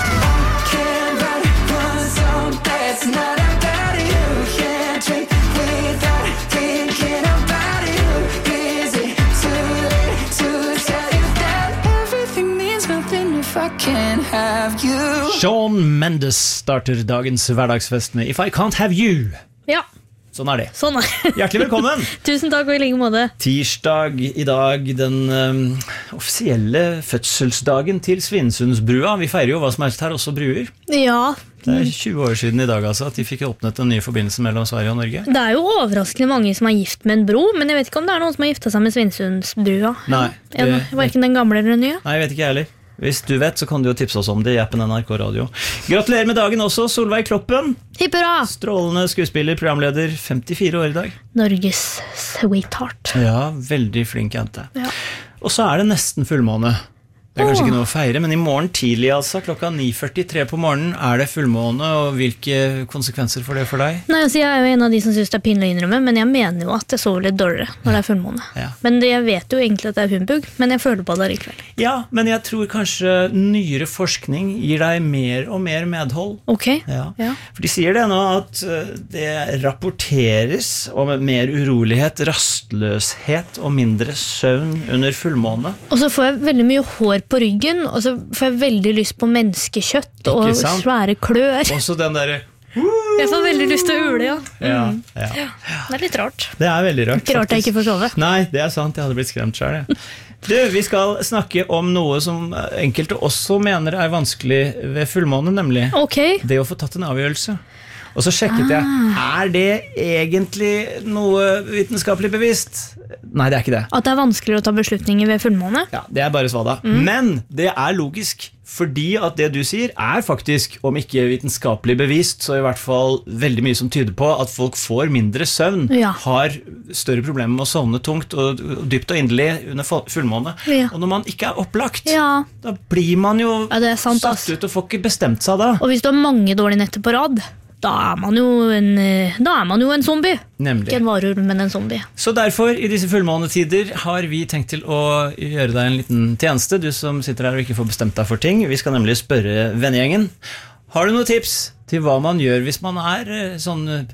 I can't write one song that's not about you. Can't drink without thinking about you. Is it too late to tell you that everything means nothing if I can't have you? Shawn Mendes starter dagens hverdagsfest med If I Can't Have You. Ja, Sånn er det. sånn er det. Hjertelig velkommen. Tusen takk og i like måte. Tirsdag i dag, den offisielle fødselsdagen til Svinesundsbrua. Vi feirer jo hva som helst her, også bruer. Ja, Det er 20 år siden i dag altså, at de fikk åpnet en ny forbindelse mellom Sverige og Norge. det er jo overraskende mange som er gift med en bro, men jeg vet ikke om det er noen som har giftet seg med Svinesundsbrua. Nei, Hverken den gamle eller den nye. Nei, jeg vet ikke jeg heller. Hvis du vet, så kan du jo tipse oss om det i appen NRK Radio. Gratulerer med dagen også, Solveig Kloppen. Hipp hurra! Strålende skuespiller, programleder, 54 år i dag. Norges sweetheart. Ja, veldig flink jente. Ja. Og så er det nesten fullmåne. Det er kanskje ikke noe å feire, men i morgen tidlig, altså, klokka 9:43 på morgenen, er det fullmåne, og hvilke konsekvenser får det for deg? Nei, altså jeg er jo en av de som synes det er pinlig å innrømme, men jeg mener jo at jeg sover litt dårligere når det er fullmåne. Ja. Men jeg vet jo egentlig at det er humbug, men jeg føler på det likevel. Ja, men jeg tror kanskje nyere forskning gir deg mer og mer medhold. Ok, Ja. ja. For de sier det nå at det rapporteres om mer urolighet, rastløshet og mindre søvn under fullmåne. Og så får jeg veldig mye hår på ryggen, og så får jeg veldig lyst på menneskekjøtt og Ikke sant? svære klør. Også den der... Jeg får veldig lyst til å ule, ja. Ja, Mm. ja. Ja, det er litt rart. Det er veldig rart. Ikke rart jeg ikke får sove. Nei, det er sant, jeg hadde blitt skremt selv. Du, vi skal snakke om noe som enkelte også mener er vanskelig ved fullmåne, nemlig Ok. det å få tatt en avgjørelse. Og så sjekket jeg, er det egentlig noe vitenskapelig bevisst? Nei, det er ikke det. At det er vanskeligere å ta beslutninger ved fullmåne? Ja, det er bare svada. Men det er logisk, fordi at det du sier er faktisk, om ikke vitenskapelig bevist, så i hvert fall veldig mye som tyder på at folk får mindre søvn, Ja. har større problemer med å sovne tungt og dypt og inderlig under fullmåne. Ja. Og når man ikke er opplagt, Ja. da blir man jo Ja, det er sant, satt ut og får ikke bestemt seg da. Og hvis du har mange dårlige netter på rad, da er man jo en zombie. Nemlig. Ikke en varulv, men en zombie. Så derfor, i disse fullmånetider, har vi tenkt til å gjøre deg en liten tjeneste, du som sitter her og ikke får bestemt deg for ting. Vi skal nemlig spørre vennegjengen. Har du noen tips til hva man gjør hvis man er sånn...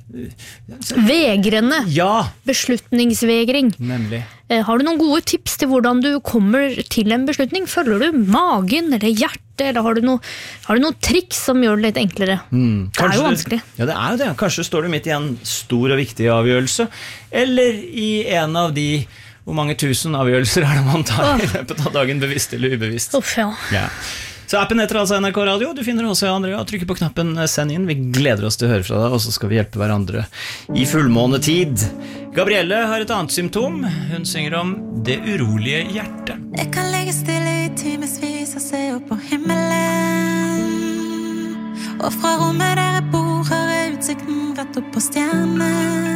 Vegrende. Ja. Beslutningsvegring. Nemlig. Har du noen gode tips til hvordan du kommer til en beslutning? Følger du magen eller hjertet, eller har du noe triks som gjør det litt enklere? Det er jo vanskelig. Ja, det er jo det. Kanskje står du midt i en stor og viktig avgjørelse, eller i en av de, hvor mange tusen avgjørelser er det man tar i løpet av dagen, bevisst eller ubevisst. Uff, ja. Ja. Så appen heter altså NRK Radio. Du finner også Andrea. Trykker på knappen send inn. Vi gleder oss til å høre fra deg, og så skal vi hjelpe hverandre i fullmånetid. Gabrielle har et annet symptom. Hun synger om det urolige hjertet. Jeg kan ligge stille i timesvis og se opp på himmelen. Og fra rommet der jeg bor har jeg utsikten rett opp på stjernen.